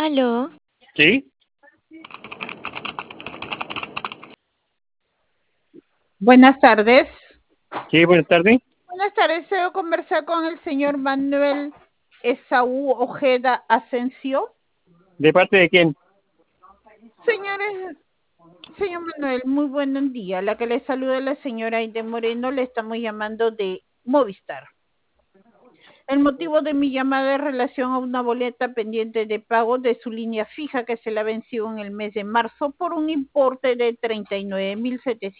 Aló, Sí, Buenas tardes. sí, buenas tardes. Buenas tardes. Deseo conversar con el señor Manuel Esaú Ojeda Asensio. ¿De parte de quién? Señores, señor Manuel, muy buen día. La que le saluda es la señora Aide Moreno. Le estamos llamando de Movistar. El motivo de mi llamada es relación a una boleta pendiente de pago de su línea fija que se la venció en el mes de marzo por un importe de 39.700.